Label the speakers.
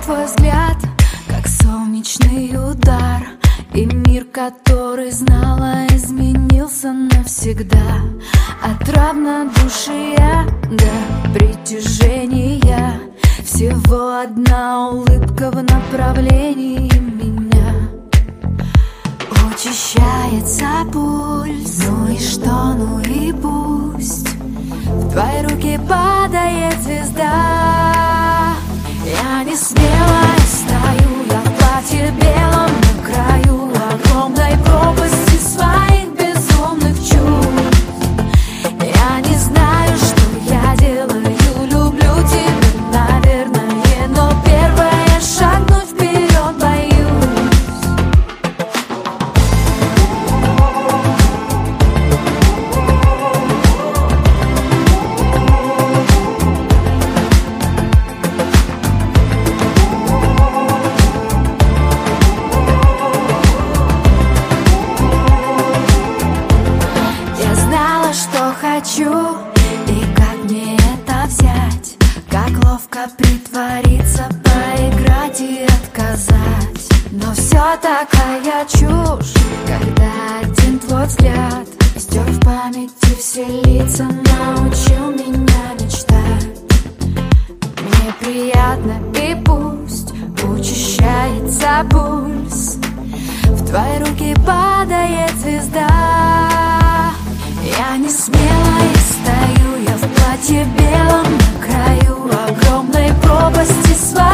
Speaker 1: твой взгляд, как солнечный удар, и мир, который знала, изменился навсегда. Отравна души я до притяжения, всего одна улыбка в направлении меня. Учащается пульс, ну и что, ну и пусть. В твои руки падает звезда. Я не смелая стою, я в платье белом на краю огромной пропасти своих безумных чувств. Я не знаю, что я делаю, люблю тебя, наверное, но первое шагнуть вперед боюсь. Я знала, что хочу, и как мне это взять, как ловко притвориться, поиграть и отказать. Но все такая чушь, когда один твой взгляд стер в памяти все лица, научил меня мечтать. Мне приятно, и пусть учащается пульс. В твои руки падает звезда. Я не смелая стою, я в платье белом на краю огромной пропасти своей.